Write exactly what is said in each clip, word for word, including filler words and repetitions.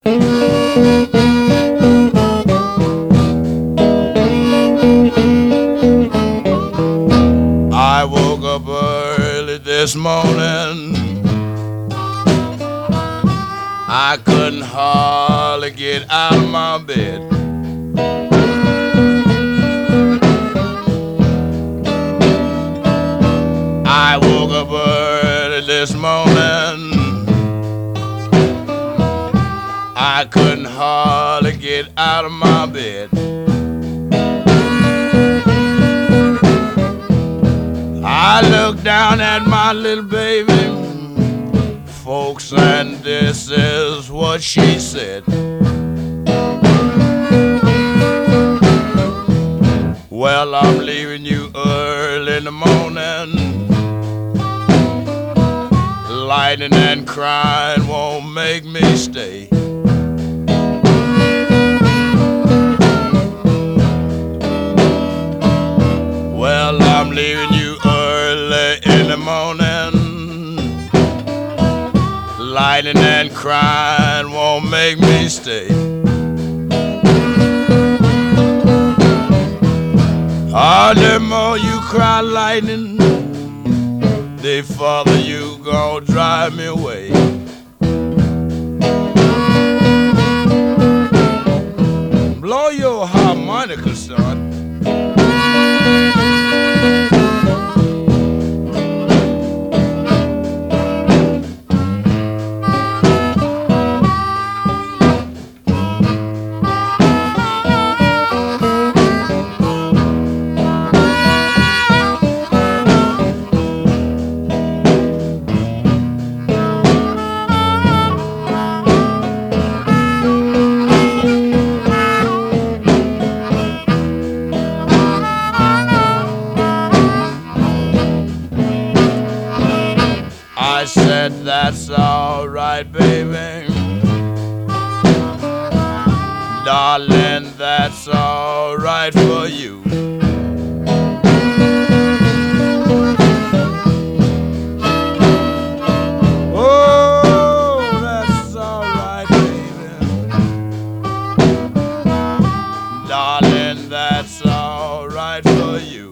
I woke up early this morning. I couldn't hardly get out of my bed. I woke up early this morning. I couldn't hardly get out of my bed. I looked down at my little baby, folks, and this is what she said. Well, I'm leaving you early in the morning. Lightning and crying won't make me stay. Well, I'm leaving you early in the morning. Lightning and crying won't make me stay. Oh, the more you cry, lightning, the farther you gon' drive me away. Blow your harmonica, son. I said, that's all right, baby. Darling, that's all right for you. Oh, that's all right, baby. Darling, that's all right for you.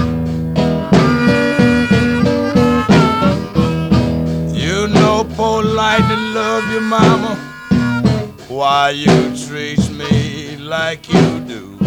You know poor lightning love your mama. Why you treat me like you do?